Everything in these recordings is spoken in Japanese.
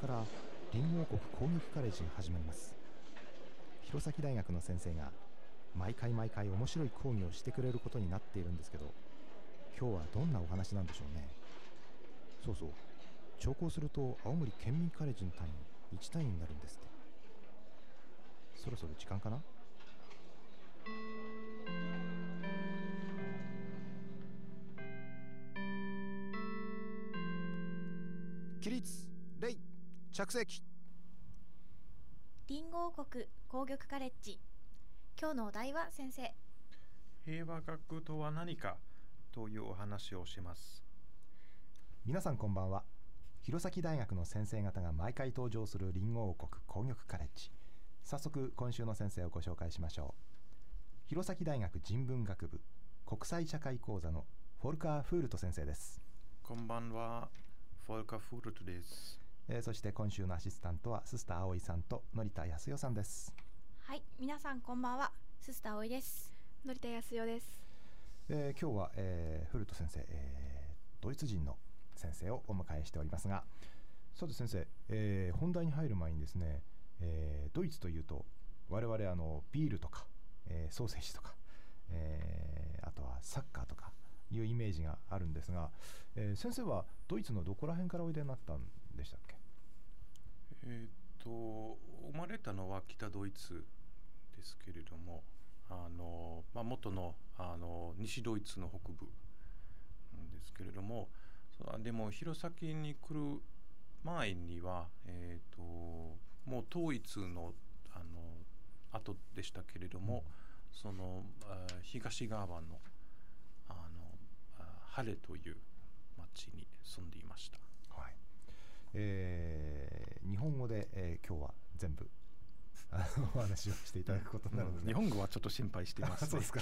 からリンゴ王国工学カレッジが始まります。弘前大学の先生が毎回面白い講義をしてくれることになっているんですけど、今日はどんなお話なんでしょうね。そうそう、聴講すると青森県民カレッジの単位1単位になるんですって。そろそろ時間かな。起立、礼、着席。 リンゴ王国工業カレッジ。今日のお題は先生。 平和学とは何かというお話をします。 皆さんこんばんは。弘前大学の先生方が毎回登場するリンゴ王国工業カレッジ。早速今週の先生をご紹介しましょう。弘前大学人文学部国際社会講座のフォルカー・フールト先生です。 こんばんは、フォルカー・フールトです。 そして今週のアシスタントはススター葵さんと則田康代さんです。 はい、皆さんこんばんは、ススター葵です。 則田康代です。 今日は、フルト先生、ドイツ人の先生をお迎えしておりますが、さて先生、本題に入る前にですね、ドイツというと我々ビールとか、ソーセージとか、あとはサッカーとかいうイメージがあるんですが、先生はドイツのどこら辺からおいでになったんでしたっけ？ 生まれたのは北ドイツですけれども、元の、西ドイツの北部ですけれども、でも弘前に来る前には、もう統一の、後でしたけれども、その東側のハレという町に住んでいました。 はい。日本語で、今日は全部お話をしていただくことになるので、 日本語はちょっと心配しています、ね、 そうですか。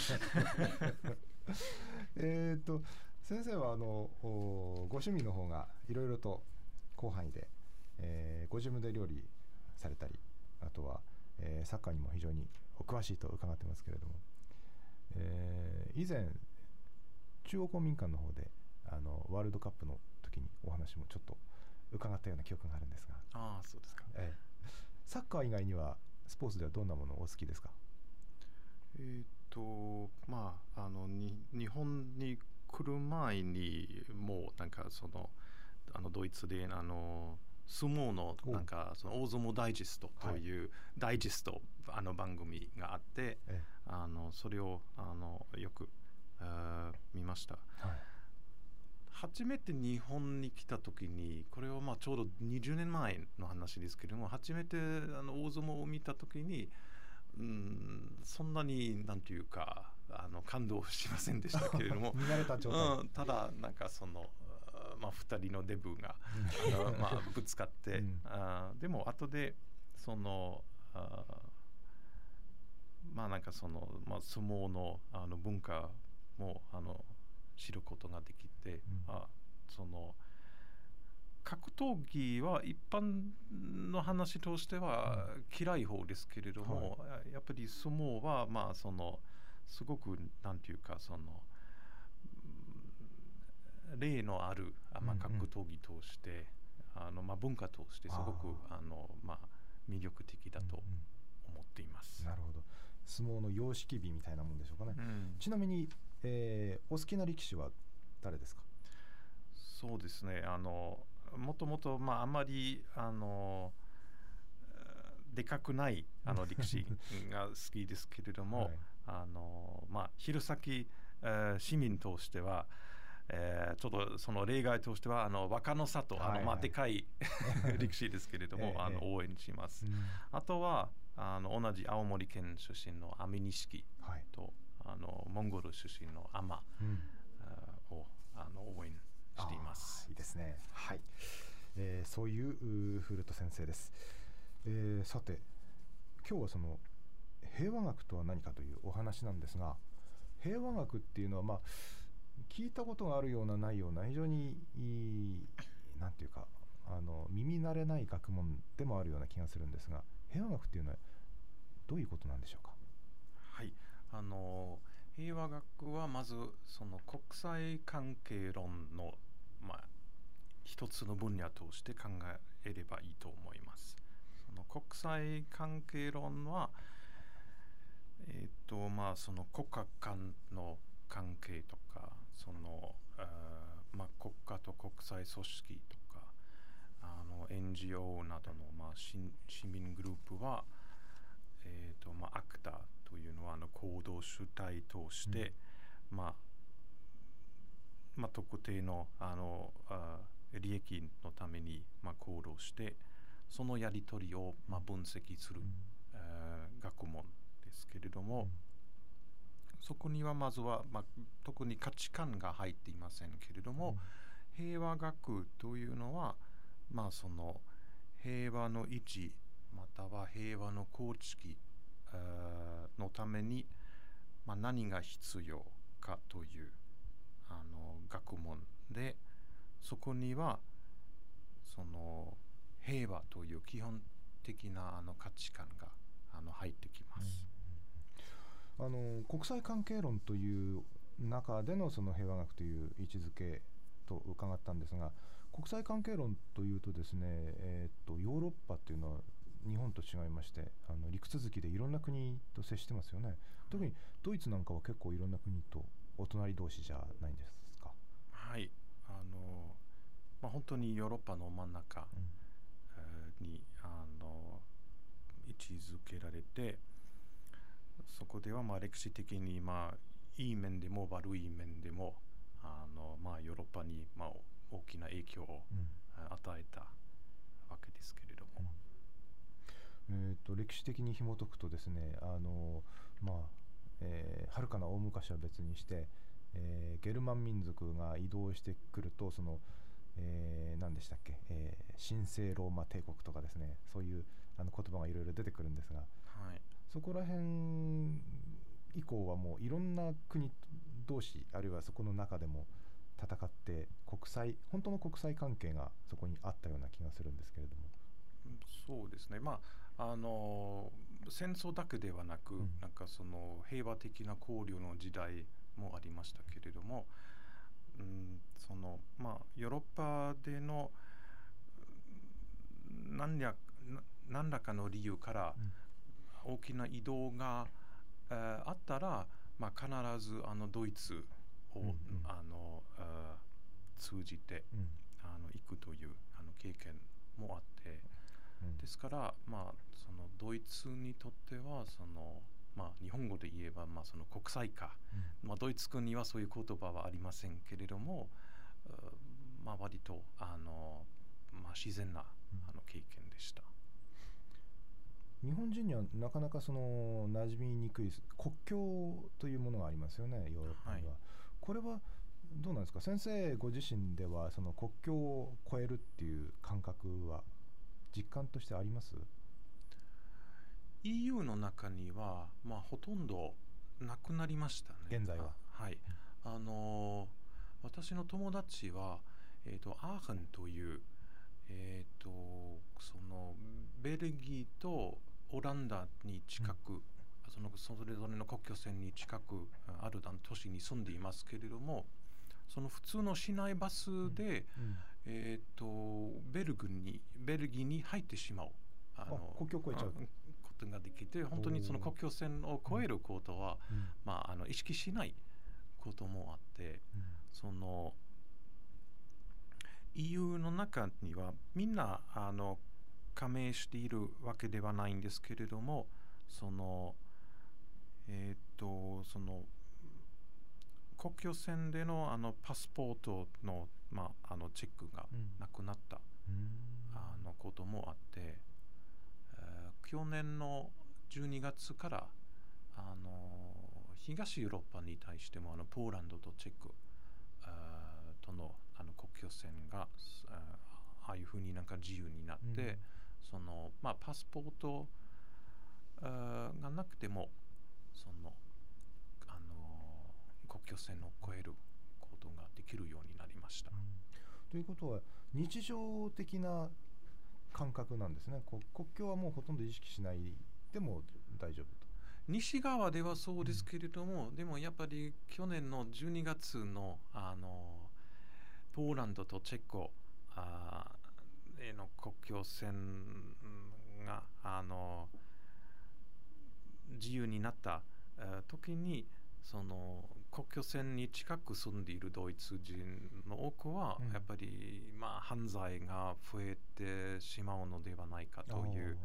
先生はご趣味の方がいろいろと広範囲で、ご自分で料理されたり、あとは、サッカーにも非常にお詳しいと伺ってますけれども、以前中央公民館の方でワールドカップの時にお話もちょっと伺ったような記憶があるんですが。 ああ、そうですか。 サッカー以外にはスポーツではどんなものをお好きですか？ 日本に来る前にもうなんかドイツで相撲のなんかその大相撲ダイジェストというダイジェスト番組があって、それをよく見ました。初めて日本に来た時に、これはちょうど20年前の話ですけれども、初めて大相撲を見た時に、そんなになんていうか感動しませんでしたけれども見慣れた状態、 ただなんか2人のデブがぶつかって、でも後でなんか相撲の文化も知ることができて、格闘技は一般の話としては嫌い方ですけれども、やっぱり相撲はすごくなんていうか例のある格闘技として、文化としてすごく魅力的だと思っています。 なるほど。相撲の様式美みたいなもんでしょうかね。ちなみに、お好きな力士は誰ですか？ そうですね、もともとあんまりでかくない力士が好きですけれども、弘前、市民としては、ちょっとその例外としては若の里、でかい力士ですけれども、応援します。あとは同じ青森県出身の安美錦と、モンゴル出身のアマを応援しています。 いいですね。はい。そういうフルト先生です。さて今日は平和学とは何かというお話なんですが、平和学っていうのは聞いたことがあるようなないような非常になんていうか耳慣れない学問でもあるような気がするんですが、平和学っていうのはどういうことなんでしょうか？ はい、平和学はまずその国際関係論の、 一つの分野として考えればいいと思います。その国際関係論は、その国家間の関係とか、その国家と国際組織とか、NGO などの、市民グループは、アクターというのは行動主体として、特定の利益のために行動して、そのやり取りを分析する、学問ですけれども、そこにはまずは、特に価値観が入っていませんけれども、平和学というのは、その平和の維持または平和の構築のために、何が必要かという学問で、そこにはその平和という基本的な価値観が入ってきます。 国際関係論という中でのその平和学という位置づけと伺ったんですが、国際関係論というとですね、ヨーロッパっていうのは日本と違いまして、陸続きでいろんな国と接してますよね。特にドイツなんかは結構いろんな国とお隣同士じゃないんですか。 はい、本当にヨーロッパの真ん中に、位置づけられて、そこでは歴史的にいい面でも悪い面でもヨーロッパに大きな影響を与えたわけですけれども、 歴史的に紐解くとですね、はるかな大昔は別にして、ゲルマン民族が移動してくると、その、何でしたっけ、神聖ローマ帝国とかですね、そういう言葉がいろいろ出てくるんですが、 はい、 そこら辺以降はもういろんな国同士、あるいはそこの中でも戦って、本当の国際関係がそこにあったような気がするんですけれども。 そうですね、戦争だけではなく、なんかその平和的な交流の時代もありましたけれども、そのヨーロッパでの何らかの理由から大きな移動が、あったら、必ずドイツを、通じて、行くという経験もあって、ですから、そのドイツにとってはその、日本語で言えば、その国際化、ドイツ語にはそういう言葉はありませんけれども、割と自然な経験でした。 日本人にはなかなかその馴染みにくい国境というものがありますよね、ヨーロッパには。これはどうなんですか、先生ご自身ではその国境を越えるっていう感覚は実感としてあります？ EU の中には、ほとんどなくなりましたね、 現在は。 はい、私の友達は、アーヘンという、そのベルギーとオランダに近く、それぞれの国境線に近くある都市に住んでいますけれども、その普通の市内バスで、ベルギーに入ってしまう国境を越えちゃうことができて、本当にその国境線を越えることは、意識しないこともあって、その EU の中にはみんな加盟しているわけではないんですけれども、その国境線でのパスポートのチェックがなくなったこともあって、去年の12月から東ヨーロッパに対してもポーランドとチェコとの国境線がああいうふうになんか自由になって、そのパスポートがなくてもその国境線を越えることができるようになりました。 ということは日常的な感覚なんですね。国境はもうほとんど意識しないでも大丈夫と。 西側ではそうですけれども、でもやっぱり去年の12月のポーランドとチェコの国境線が自由になった時にその国境線に近く住んでいるドイツ人の多くはやっぱり、犯罪が増えてしまうのではないかという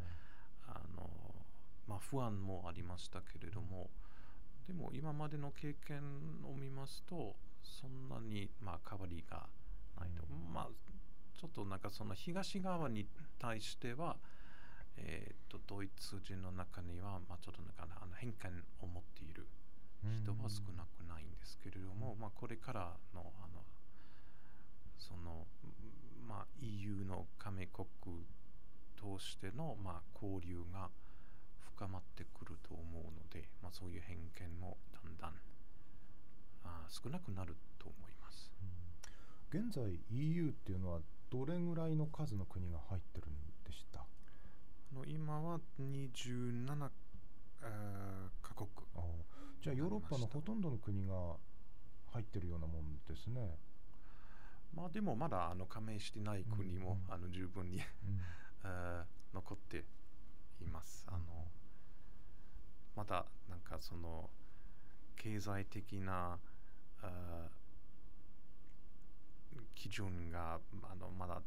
不安もありましたけれども、でも今までの経験を見ますとそんなに変わりがないと、ちょっとなんかその東側に対しては、ドイツ人の中には、ちょっとなんか偏見を持っている人は少なくないんですけれども、これからのその、EU の加盟国としての、交流が深まってくると思うので、そういう偏見もだんだん少なくなると思います。 現在 EU っていうのはどれぐらいの数の国が入ってるんでした？ 今は27カ国。 じゃあヨーロッパのほとんどの国が入ってるようなもんですね。 でもまだ加盟してない国も、十分に残っています。またなんかその経済的な基準がまだ、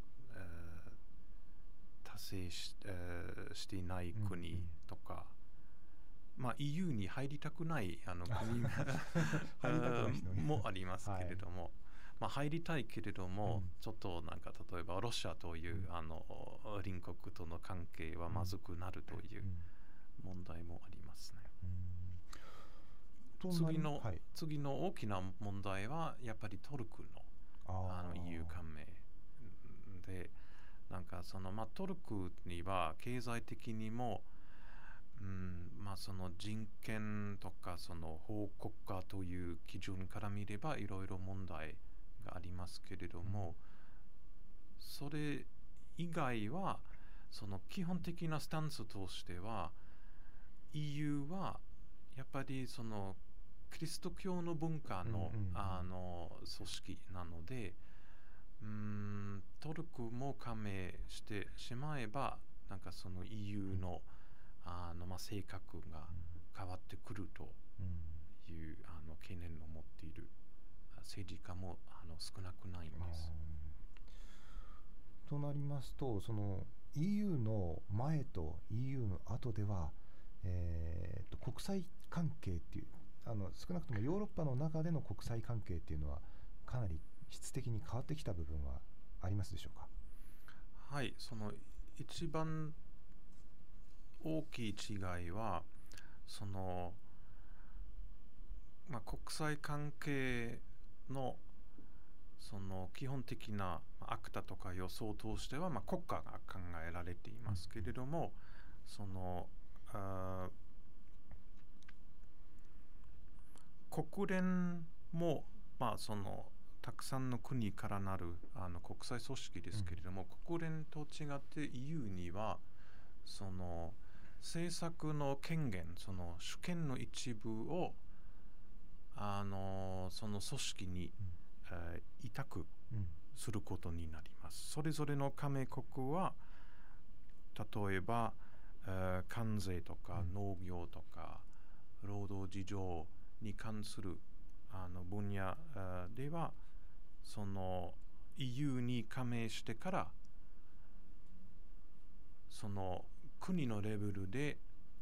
達成していない国とか、EU に入りたくない国もありますけれども、入りたいけれども、ちょっとなんか例えばロシアという隣国との関係はまずくなるという問題もありますね。次の大きな問題はやっぱりトルコのEU 加盟で、なんかそのトルコには経済的にも、その人権とかその法国家という基準から見ればいろいろ問題がありますけれども、それ以外はその基本的なスタンスとしては EU はやっぱりそのキリスト教の文化の、組織なので、トルコも加盟してしまえばなんかその EU の、性格が変わってくるという懸念を持っている政治家も少なくないんです。 となりますと、その EU の前と EU の後では、国際関係っていう少なくともヨーロッパの中での国際関係っていうのはかなり質的に変わってきた部分はありますでしょうか？ はい、その一番大きい違いはその、国際関係のその基本的なアクタとか予想としては、国家が考えられていますけれども、その国連も、そのたくさんの国からなる国際組織ですけれども、国連と違って EU にはその政策の権限、その主権の一部をその組織に、委託することになります。それぞれの加盟国は例えば、関税とか農業とか労働事情に関する分野ではその EU に加盟してからその国のレベルで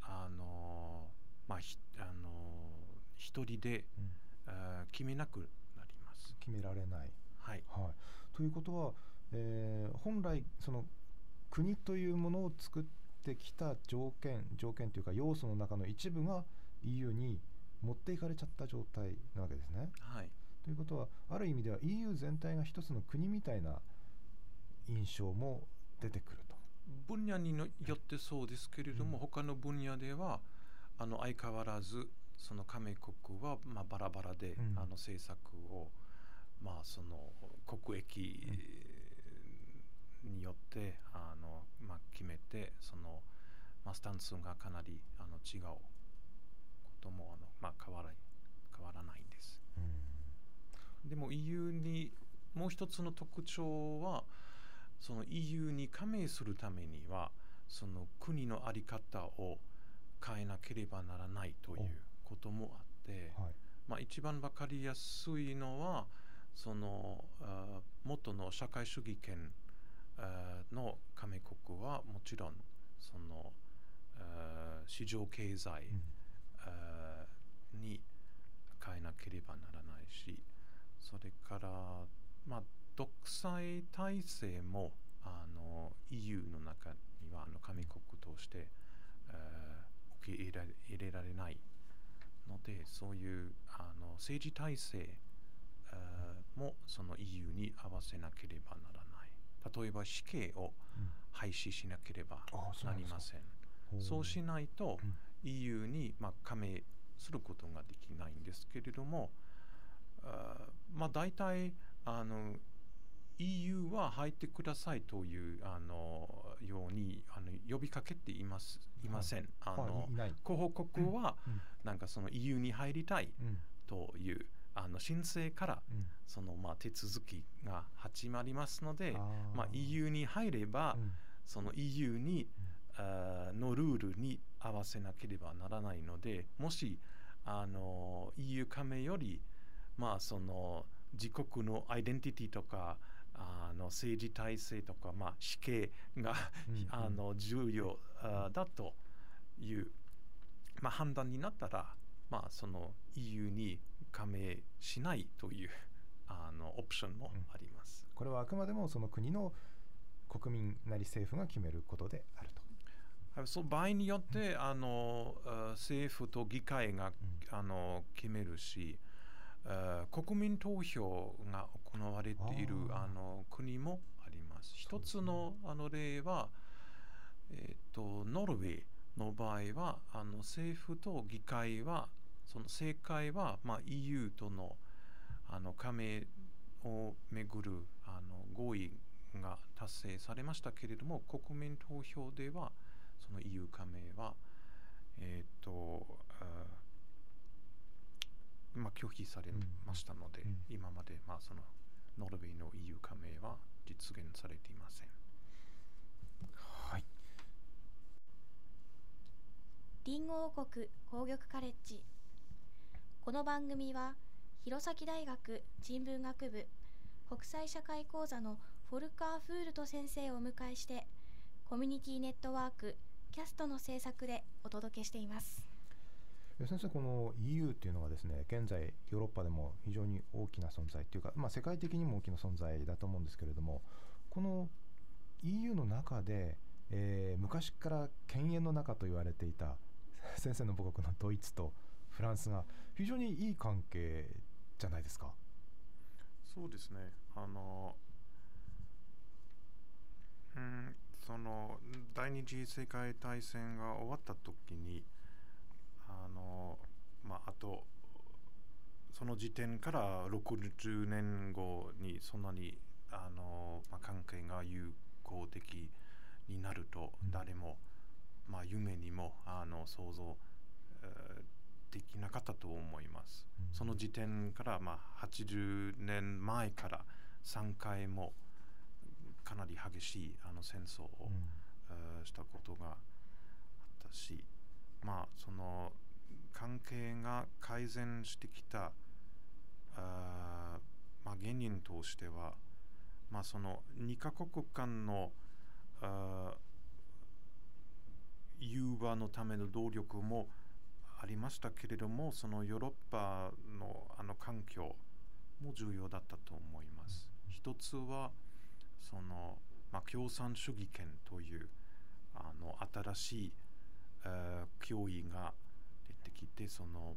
一人で、決めなくなります。 決められない、 はいということは、本来その国というものを作ってきた条件というか要素の中の一部が EU に持っていかれちゃった状態なわけですね。 はい、 ということはある意味では EU 全体が一つの国みたいな印象も出てくると。 分野によってそうですけれども、他の分野では相変わらずその加盟国はバラバラで、政策をその国益によって決めてその、スタンスがかなり違うことも変わらないんです。でも EU にもう一つの特徴はその EU に加盟するためにはその国の在り方を変えなければならないということもあって、一番わかりやすいのはその元の社会主義圏の加盟国はもちろんその市場経済に変えなければならないし、それから独裁体制もEU の中には加盟国として受け入れられないので、そういう政治体制もその EU に合わせなければならない。例えば死刑を廃止しなければなりません。そうしないと EU に加盟することができないんですけれども、大体EU は入ってくださいというように呼びかけていません。候補国はなんかその EU に入りたいという申請からその手続きが始まりますので、EU に入ればその EU にのルールに合わせなければならないので、もしEU 加盟よりその自国のアイデンティティとか政治体制とか死刑が重要だという判断になったら、その EU に加盟しないというオプションもあります。 これはあくまでもその国の国民なり政府が決めることであると。 そう、場合によって政府と議会が決めるし、国民投票が行われている国もあります。一つの例は、ノルウェーの場合は政府と議会はその正解はEU との加盟をめぐる合意が達成されましたけれども、国民投票ではその EU 加盟は拒否されましたので、今までそのノルウェーの EU 加盟は実現されていません。 はい。 リンゴ王国工業カレッジ。この番組は弘前大学人文学部国際社会講座のフォルカー・フールト先生をお迎えして、コミュニティネットワークキャストの制作でお届けしています。 先生、この EU っていうのはですね、現在ヨーロッパでも非常に大きな存在というか、世界的にも大きな存在だと思うんですけれども、この EU の中で、昔から犬猿の仲と言われていた先生の母国のドイツとフランスが非常にいい関係じゃないですか。 そうですね。その第二次世界大戦が終わった時にあとその時点から60年後にそんなに関係が友好的になると誰も、夢にも想像、できなかったと思います。その時点から、80年前から3回もかなり激しい戦争を、したことがあったし、その関係が改善してきた原因としては、その2カ国間の融和のための努力もありましたけれども、そのヨーロッパの環境も重要だったと思います。一つはその、共産主義圏という新しい脅威が出てきて、その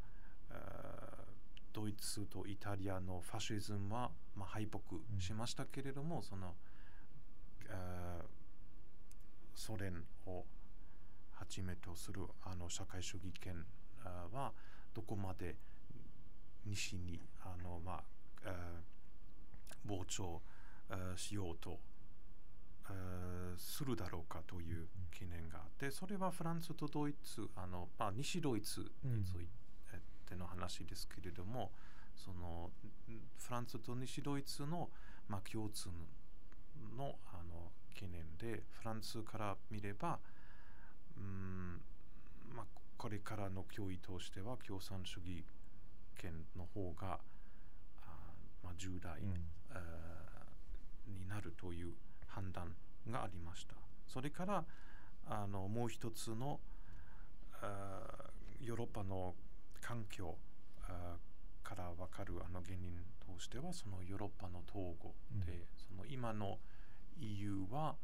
ドイツとイタリアのファシズムは、敗北しましたけれども、そのソ連をはじめとする社会主義圏はどこまで西に膨張しようとするだろうかという懸念があって、それはフランスとドイツ西ドイツについての話ですけれども、そのフランスと西ドイツの共通の懸念で、フランスから見れば、これからの脅威としては共産主義権の方が重大、になるという判断がありました。それからもう一つのヨーロッパの環境から分かる原因としては、そのヨーロッパの統合で、その今の EU は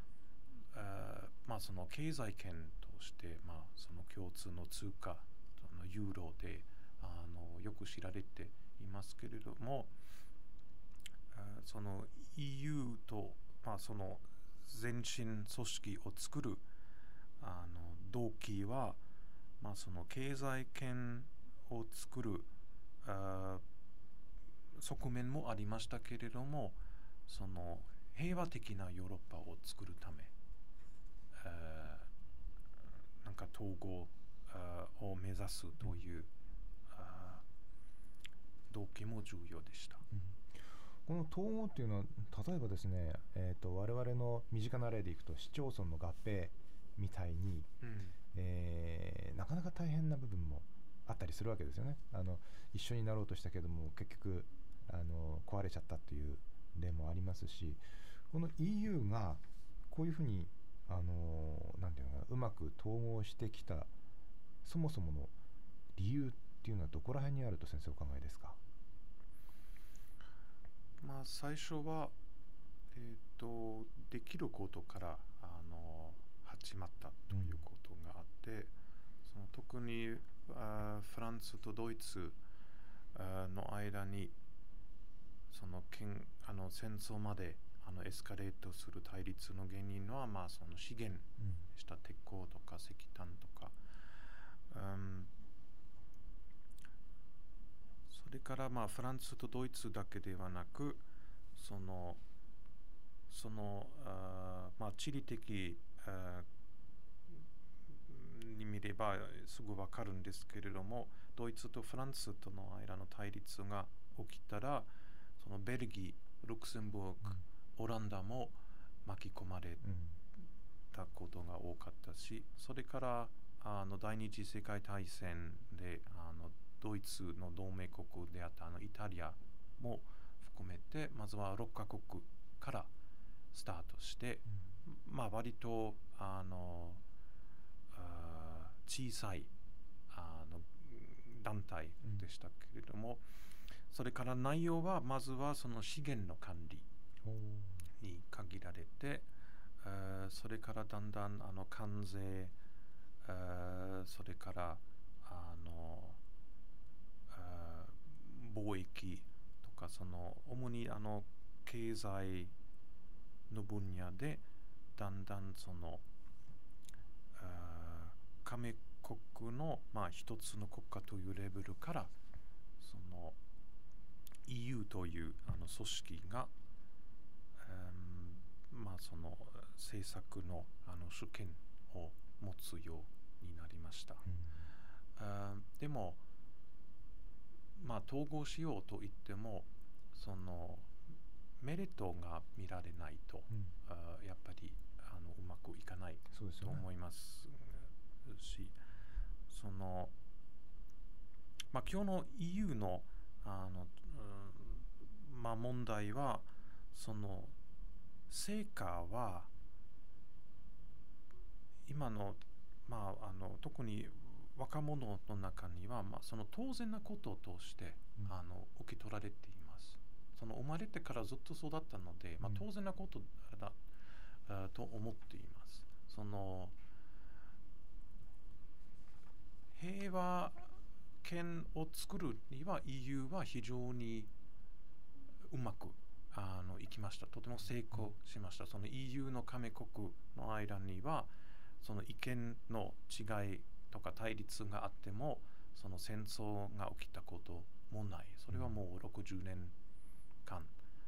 その経済圏として、その共通の通貨ユーロでよく知られていますけれども、その EU と、その前身組織を作る動機は、その経済圏を作る側面もありましたけれども、その平和的なヨーロッパを作るため、なんか統合を目指すという動機も重要でした。 この統合っていうのは、例えばですね、我々の身近な例でいくと市町村の合併みたいに、なかなか大変な部分もあったりするわけですよね。一緒になろうとしたけども結局壊れちゃったっていう例もありますし、この EU がこういうふうになんていうのかな、うまく統合してきたそもそもの理由っていうのはどこら辺にあると先生お考えですか？ 最初は、できることから始まったということがあって、その特にフランスとドイツの間にその戦争までエスカレートする対立の原因は、その資源した鉄鋼とか石炭とか、それからフランスとドイツだけではなく、その地理的に見ればすぐ分かるんですけれども、ドイツとフランスとの間の対立が起きたら、そのベルギー、ルクセンブルク、オランダも巻き込まれたことが多かったし、それから第二次世界大戦でドイツの同盟国であったイタリアも含めて、まずは6カ国からスタートして、割と小さい団体でしたけれども、それから内容はまずはその資源の管理に限られて、それからだんだん関税、それから貿易とか、その主に経済の分野でだんだんその加盟国の一つの国家というレベルから、その EU という組織が、その政策の主権を持つようになりました。でも統合しようと言っても、そのメリットが見られないと、やっぱりうまくいかないと思いますし、その今日の EU の問題は、その成果は今の特に若者の中には、その当然なこととして受け取られています。その生まれてからずっとそうだったので、当然なことだと思っています。その平和圏を作るには EU は非常にうまくいきました。とても成功しました。その EU の加盟国の間には、その意見の違いとか対立があっても、その戦争が起きたこともない。それはもう60年間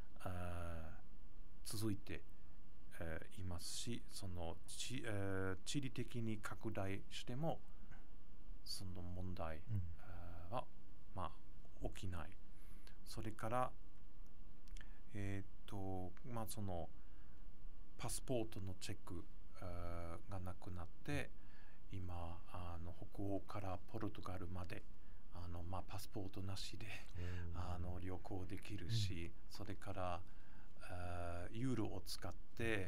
続いていますし、その地理的に拡大してもその問題は起きない。それからそのパスポートのチェックがなくなって、今北欧からポルトガルまでパスポートなしで旅行できるし、それからユーロを使って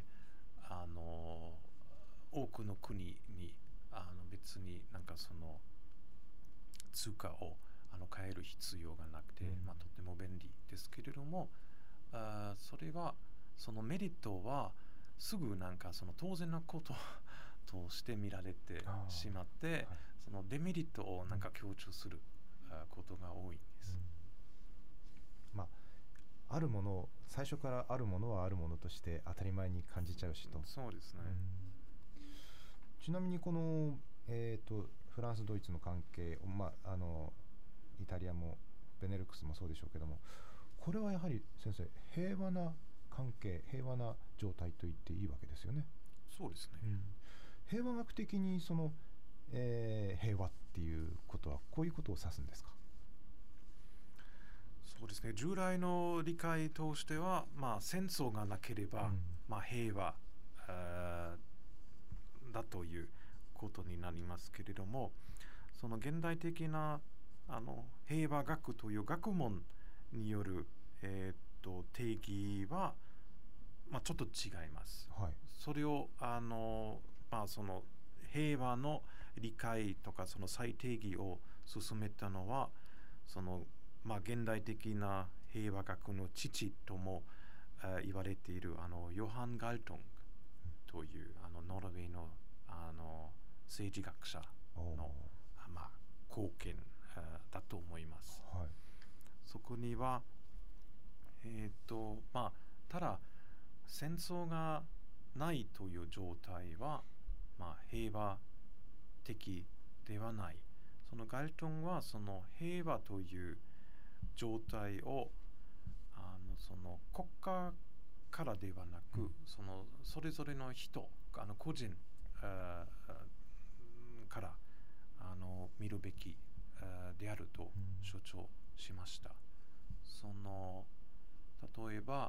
多くの国に別になんかその通貨を変える必要がなくて、とても便利ですけれども、それはそのメリットはすぐなんかその当然なこととして見られてしまって、そのデメリットをなんか強調することが多いんです。 あるものを最初からあるものはあるものとして当たり前に感じちゃうしと。 そうですね。 ちなみにこの、フランスドイツの関係、イタリアもベネルクスもそうでしょうけども、これはやはり先生、平和な関係、平和な状態と言っていいわけですよね。 そうですね。 平和学的にその、平和っていうことはこういうことを指すんですか？ そうですね。従来の理解としては、戦争がなければ、平和だということになりますけれども、その現代的な平和学という学問による、定義は、ちょっと違います。それをその平和の理解とかその再定義を進めたのは、その現代的な平和学の父とも言われているヨハン・ガルトングというノルウェーの政治学者の貢献だと思います。そこにはただ戦争がないという状態は、平和的ではない。そのガルトンはその平和という状態をその国家からではなく、それぞれの人個人から見るべきであると主張しました。例えば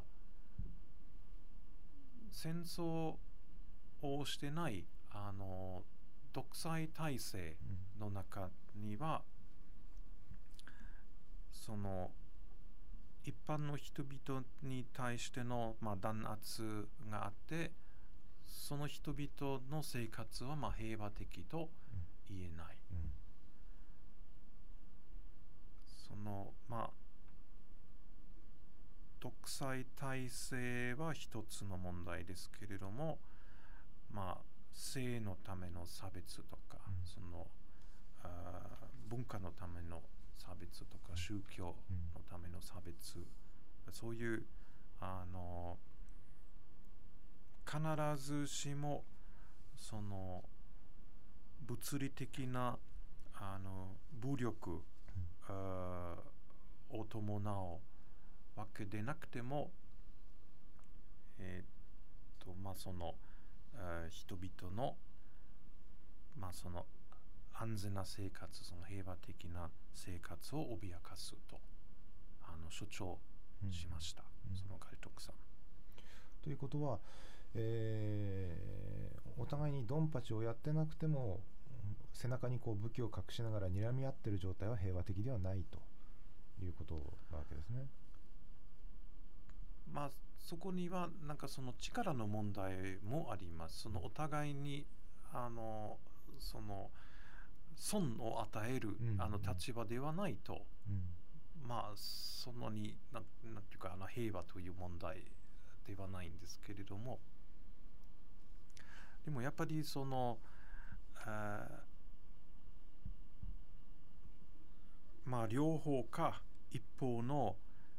戦争をしてない独裁体制の中には、その一般の人々に対しての弾圧があって、その人々の生活は平和的と言えない。その独裁体制は一つの問題ですけれども、性のための差別とか、その文化のための差別とか、宗教のための差別、そういう必ずしもその物理的な武力を伴うわけでなくても、その人々のその安全な生活、その平和的な生活を脅かすと主張しました、そのガルトングさん。 ということは、お互いにドンパチをやってなくても背中にこう武器を隠しながら睨み合っている状態は平和的ではないということなわけですね。 そこにはなんかその力の問題もあります。そのお互いにその損を与える立場ではないと、そのになんていうか平和という問題ではないんですけれども、でもやっぱりその両方か一方の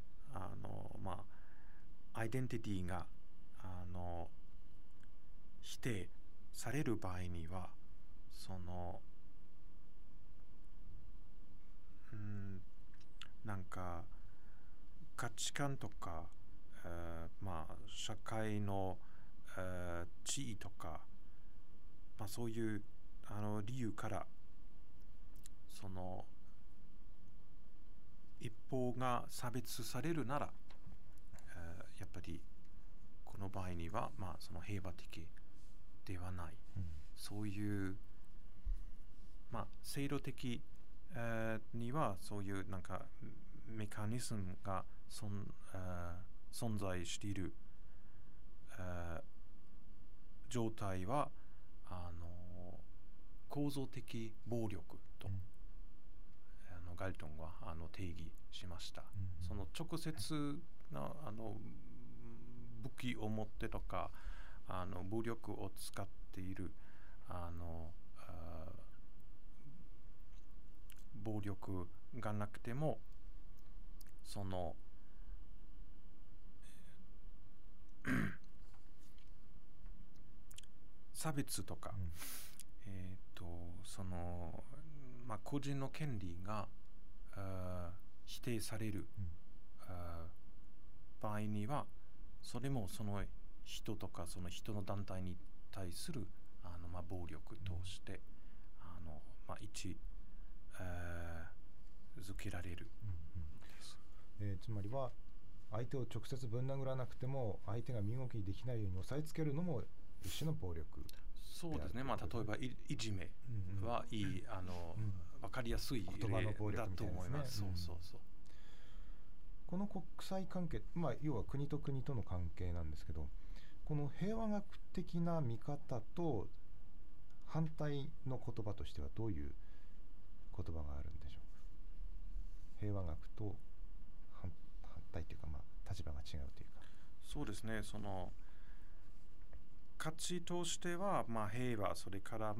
アイデンティティが否定される場合には、そのなんか価値観とか、社会の地位とか、そういう理由からその一方が差別されるなら、やっぱりこ力の場合には、その平和的ではない、そういう、制度的、にはそういうなんかメカニズムが存在している、状態は構造的暴力と、ガルトンは定義しました。その直接な武器を持ってとか武力を使っている暴力がなくても、その差別とか、その個人の権利が否定される、場合には、それもその人とかその人の団体に対する暴力として位置づけられるです。 つまりは相手を直接ぶん殴らなくても相手が身動きできないように押さえつけるのも一種の暴力。 そうですね。例えばいじめはいい、分かりやすい言葉の暴力みたいですね。 そうそうそう。 この国際関係、要は国と国との関係なんですけど、この平和学的な見方と反対の言葉としてはどういう言葉があるんでしょうか。平和学と反対というか、立場が違うというか。 そうですね。その価値としては、平和、それから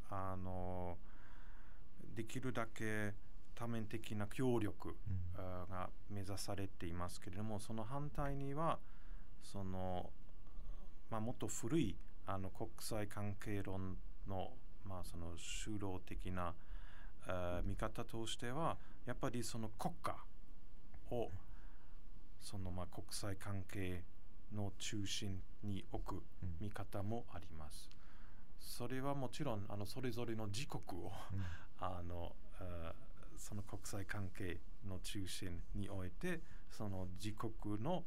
できるだけ多面的な協力が目指されていますけれども、その反対にはその、もっと古い国際関係論の、その主導的な見方としては、やっぱりその国家をその国際関係の中心に置く見方もあります。それはもちろんそれぞれの自国をその国際関係の中心に置いて、その自国の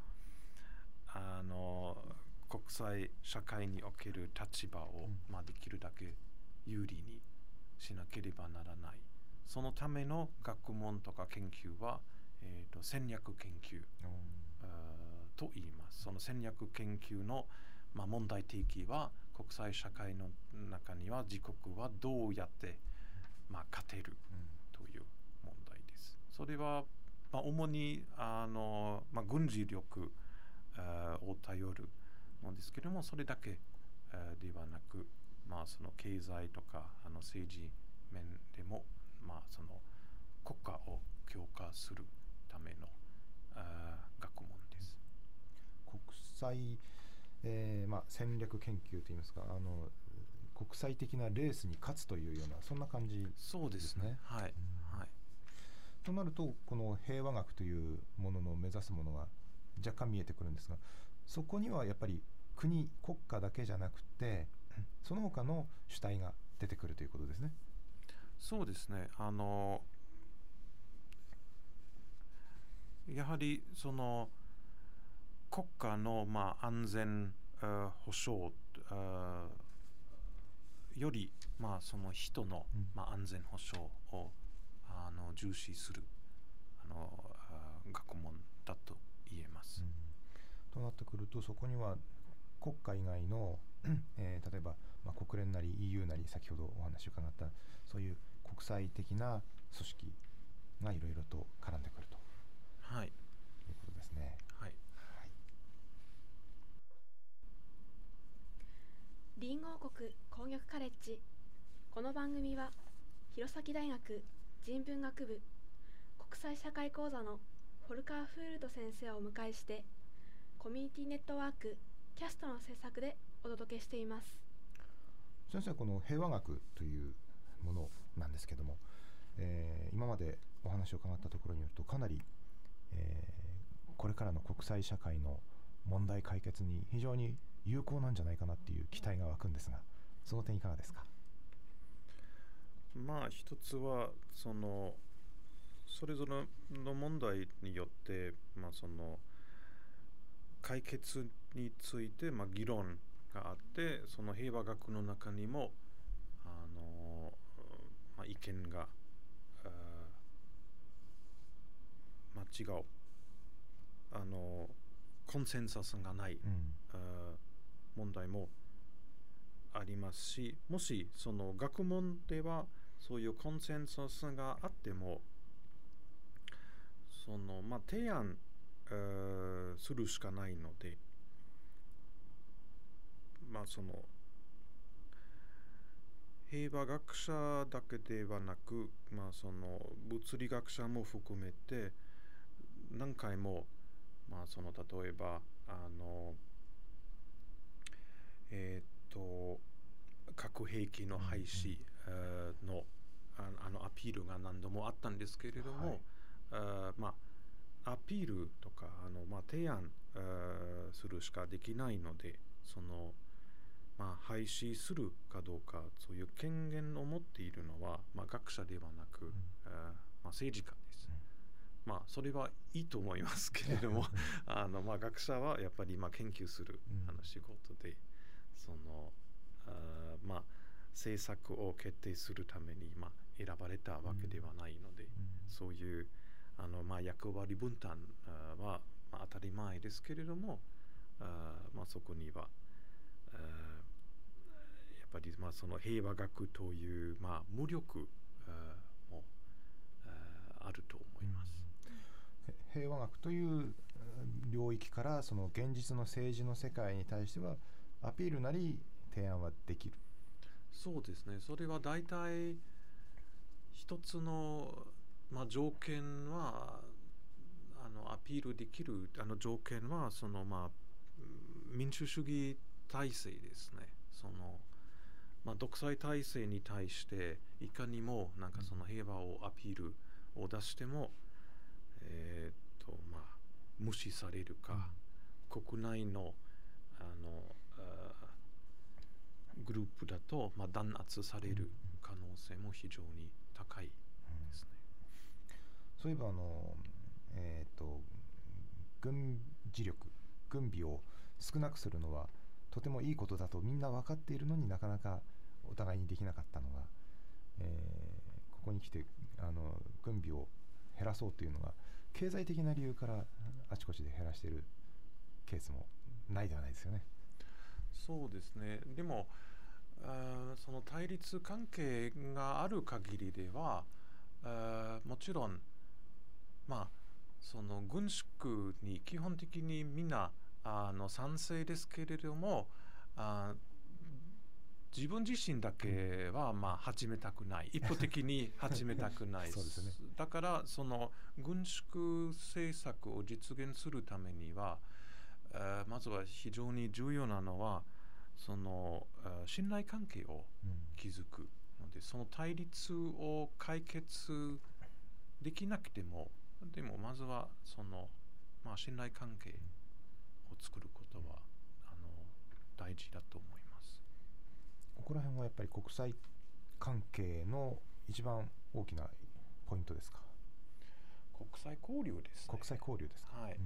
国際社会における立場を、できるだけ有利にしなければならない。そのための学問とか研究は、戦略研究、と言います。その戦略研究の、問題提起は、国際社会の中には自国はどうやって、勝てるという問題です。それは、主に軍事力を頼るのですけれども、それだけではなく、その経済とか政治面でも、その国家を強化するための学問です。 国際、戦略研究といいますか、国際的なレースに勝つというようなそんな感じですね。 そうですね。はい。 となると、この平和学というものの目指すものが若干見えてくるんですが、そこにはやっぱり国家だけじゃなくて、その他の主体が出てくるということですね。 そうですね。やはりその国家の安全保障よりその人の安全保障を重視する学問だと言えます。 となってくると、そこには国家以外の、例えば、国連なり EU なり先ほどお話を伺ったそういう国際的な組織がいろいろと絡んでくると、いうことですね。 林王国工業カレッジ。この番組は弘前大学人文学部国際社会講座のフォルカー・フールド先生をお迎えして、コミュニティネットワークキャストの制作でお届けしています。 先生、この平和学というものなんですけども、今までお話を伺ったところによると、かなり、これからの国際社会の問題解決に非常に有効なんじゃないかなっていう期待が湧くんですが、その点いかがですか。 一つはそれぞれの問題によって、その解決について、議論があって、その平和学の中にも意見が違うコンセンサスがない、問題もありますし、もしその学問ではそういうコンセンサスがあっても、その提案するしかないので、その平和学者だけではなく、その物理学者も含めて何回も、その例えば核兵器の廃止のアピールが何度もあったんですけれども、アピールとか提案するしかできないので、その廃止するかどうか、そういう権限を持っているのは、学者ではなく、政治家です。それはいいと思いますけれども学者はやっぱり研究する仕事で、その政策を決定するために選ばれたわけではないので、そういう役割分担は当たり前ですけれども、そこにはやっぱりその平和学という無力もあると思います。 平和学という領域からその現実の政治の世界に対してはアピールなり提案はできる。 そうですね。それは大体一つの、条件はアピールできる条件はその民主主義体制ですね。その独裁体制に対していかにもその平和をアピールを出しても、無視されるか、国内のグループだと弾圧される可能性も非常に高いですね。 そういえば軍事力、軍備を少なくするのはとてもいいことだとみんな分かっているのになかなかお互いにできなかったのが、ここに来て軍備を減らそうというのが経済的な理由からあちこちで減らしているケースもないではないですよね。 そうですね。でもその対立関係がある限りではもちろんその軍縮に基本的にみんな賛成ですけれども、自分自身だけは始めたくない、一方的に始めたくないそうですね。 だからその軍縮政策を実現するためには、まずは非常に重要なのはその信頼関係を築くので、その対立を解決できなくても、でもまずはその、信頼関係を作ることは大事だと思います。 ここら辺はやっぱり国際関係の一番大きなポイントですか。 国際交流ですね。 国際交流ですか。 はい。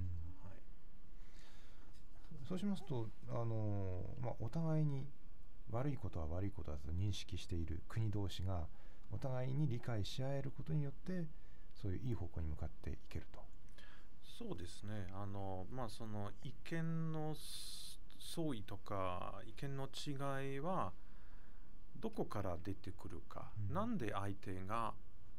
そうしますとお互いに悪いことは悪いことだと認識している国同士がお互いに理解し合えることによってそういういい方向に向かっていけると。 そうですね。その意見の相違とか意見の違いはどこから出てくるか、なんで相手が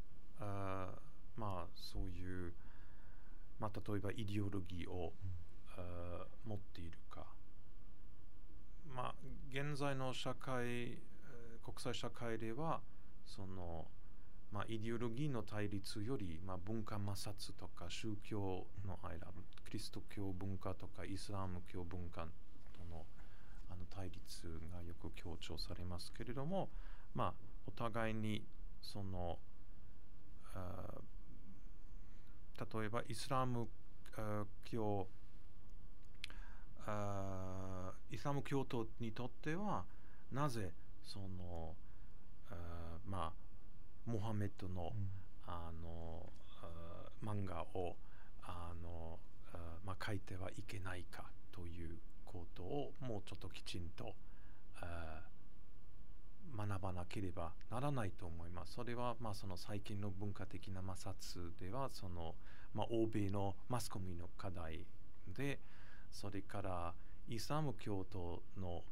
そういう、例えばイデオロギーを、持っているか、現在の社会、国際社会ではその、イデオロギーの対立より、文化摩擦とか宗教の間、キリスト教文化とかイスラム教文化との対立がよく強調されますけれども、お互いにその例えばイスラム教徒にとってはなぜそのモハメドの漫画を書いてはいけないかということをもうちょっときちんと学ばなければならないと思います。それはその最近の文化的な摩擦では欧米のマスコミの課題で、それからイスラム教徒の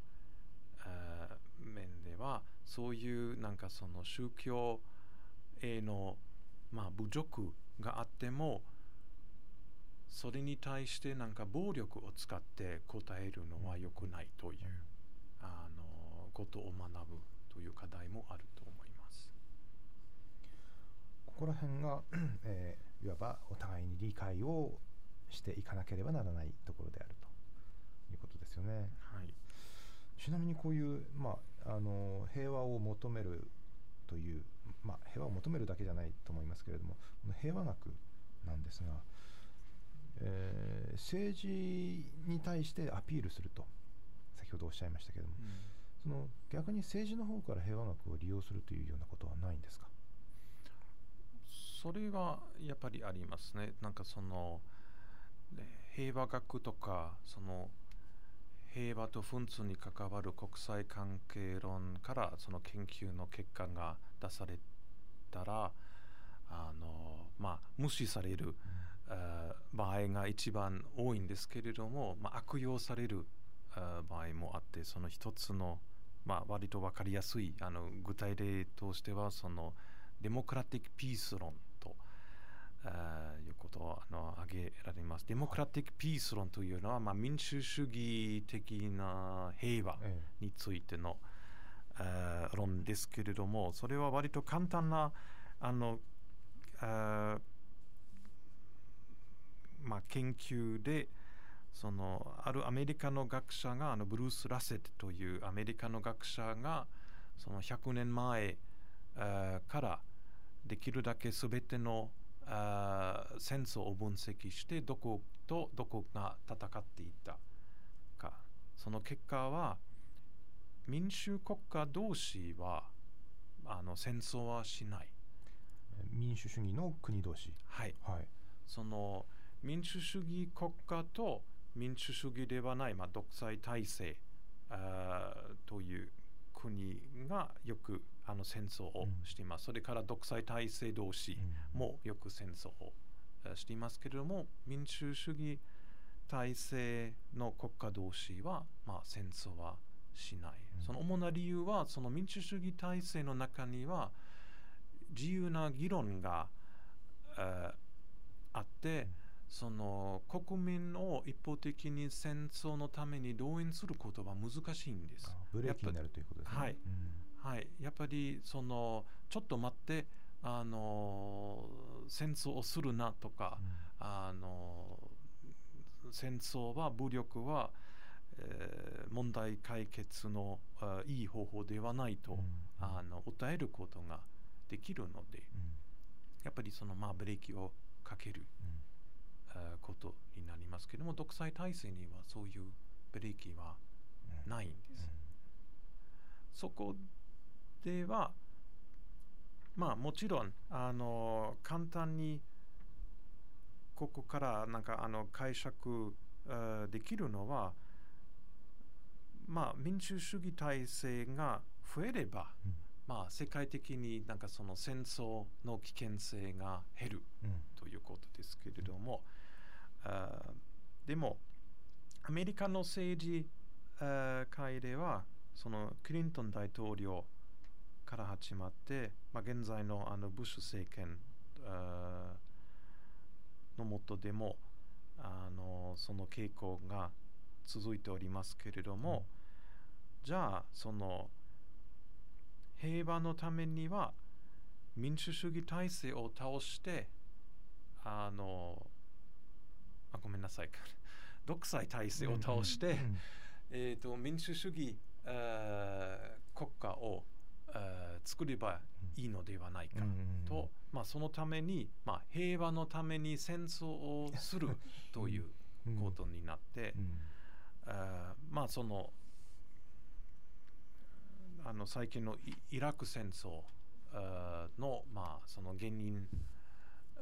面ではそういうその宗教への侮辱があってもそれに対して暴力を使って答えるのは良くないという、ことを学ぶという課題もあると思います。 ここら辺が、いわばお互いに理解をしていかなければならないところであるということですよね。 はい、 ちなみにこういう、平和を求めるという、平和を求めるだけじゃないと思いますけれども、平和学なんですが、政治に対してアピールすると先ほどおっしゃいましたけれども、その逆に政治の方から平和学を利用するというようなことはないんですか？ それはやっぱりありますね。平和学とか平和と紛争に関わる国際関係論からその研究の結果が出されたら無視される、場合が一番多いんですけれども、悪用される場合もあって、その一つの割と分かりやすい具体例としてはデモクラティックピース論ということを挙げられます。デモクラティックピース論というのは、民主主義的な平和についての、論ですけれども、それは割と簡単な研究であるアメリカの学者がブルース・ラセットというアメリカの学者が100年前からできるだけ全ての戦争を分析してどことどこが戦っていたか、その結果は民主国家同士は戦争はしない。 民主主義の国同士、 はい、その民主主義国家と民主主義ではない、独裁体制という国がよく戦争をしています。それから独裁体制同士もよく戦争をしていますけれども、民主主義体制の国家同士は、戦争はしない。その主な理由は、その民主主義体制の中には自由な議論があって、その国民を一方的に戦争のために動員することは難しいんです。 ブレーキになるということですね。 はい、やっぱりちょっと待って戦争をするなとか、戦争は武力は、問題解決のいい方法ではないと、訴えることができるので、やっぱりブレーキをかける、ことになりますけれども、独裁体制にはそういうブレーキはないんです。そこではもちろん簡単にここから解釈できるのは、民主主義体制が増えれば、世界的に戦争の危険性が減るということですけれども、でもアメリカの政治界ではクリントン大統領から始まって、現在のブッシュ政権の下でもその傾向が続いておりますけれども、じゃあ平和のためには民主主義体制を倒してごめんなさい独裁体制を倒して、民主主義国家を作ればいいのではないかと、そのために、平和のために戦争をするということになって、最近のイラク戦争の、その原因、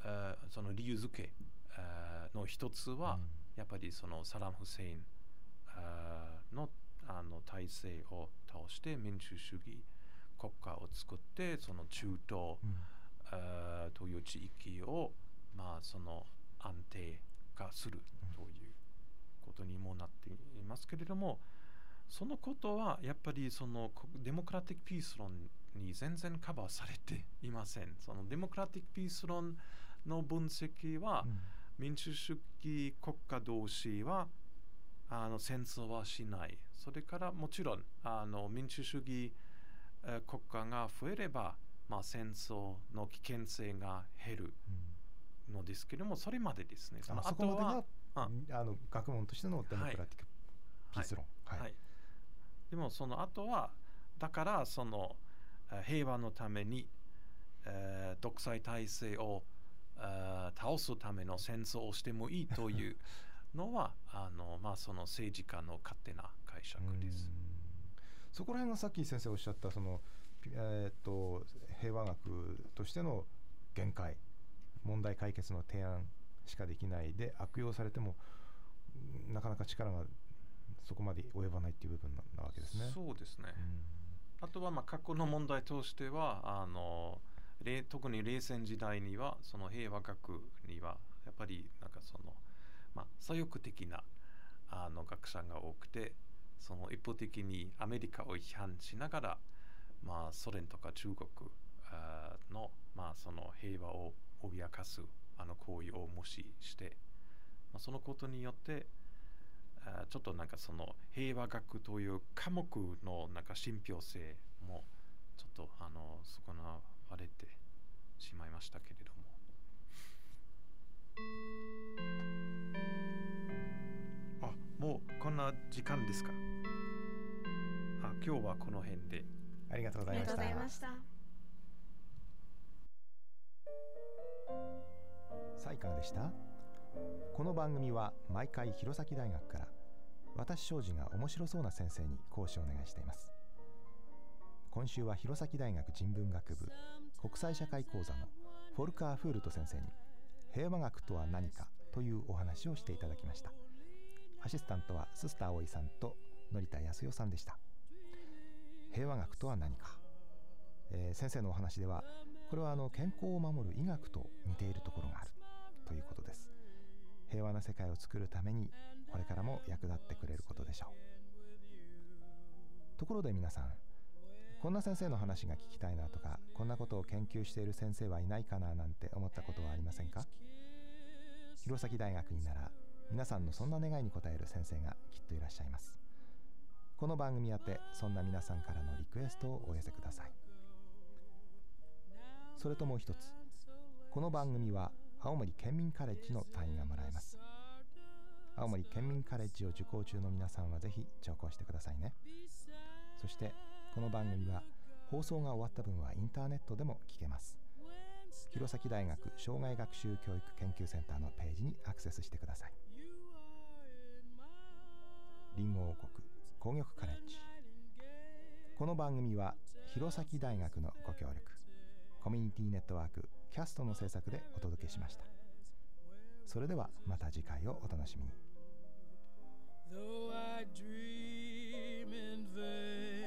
その理由付けの一つは、やっぱりサダム・フセインの体制を倒して民主主義国家を作って、その中東、という地域を、その安定化するということにもなっていますけれども、そのことはやっぱりそのデモクラティック・ピース論に全然カバーされていません。そのデモクラティック・ピース論の分析は、民主主義国家同士は戦争はしない。それからもちろん民主主義国家が増えれば、戦争の危険性が減るのですけれども、それまでですね。 その後は学問としてのデモクラティックピース論。 でもその後はだからその平和のために、独裁体制を倒すための戦争をしてもいいというのはその政治家の勝手な解釈です。 そこら辺がさっき先生おっしゃったその、平和学としての限界、問題解決の提案しかできないで悪用されてもなかなか力がそこまで及ばないっていう部分なわけですね。 そうですね。あとは過去の問題としては特に冷戦時代にはその平和学にはやっぱりなんかその左翼的な学者が多くて、その一方的にアメリカを批判しながら、ソ連とか中国のその平和を脅かす行為を無視して、そのことによってちょっとなんかその平和学という科目のなんか信憑性もちょっと損なわれてしまいましたけれども。もうこんな時間ですか。今日はこの辺で。 ありがとうございました。さあいかがでした？この番組は毎回弘前大学から私庄司が面白そうな先生に講師をお願いしています。今週は弘前大学人文学部国際社会講座のフォルカー・フールト先生に平和学とは何かというお話をしていただきました。アシスタントはススター葵さんと則田康代さんでした。平和学とは何か、先生のお話ではこれは健康を守る医学と似ているところがあるということです。平和な世界を作るためにこれからも役立ってくれることでしょう。ところで皆さん、こんな先生の話が聞きたいなとか、こんなことを研究している先生はいないかななんて思ったことはありませんか？弘前大学になら皆さんのそんな願いに応える先生がきっといらっしゃいます。この番組宛てそんな皆さんからのリクエストをお寄せください。それともう一つ、この番組は青森県民カレッジの単位がもらえます。青森県民カレッジを受講中の皆さんはぜひ聴講してくださいね。そしてこの番組は放送が終わった分はインターネットでも聞けます。弘前大学生涯学習教育研究センターのページにアクセスしてください。リンゴ王国工業カレッジ。この番組は弘前大学のご協力、コミュニティネットワークキャストの制作でお届けしました。それではまた次回をお楽しみに。Though I dream in vain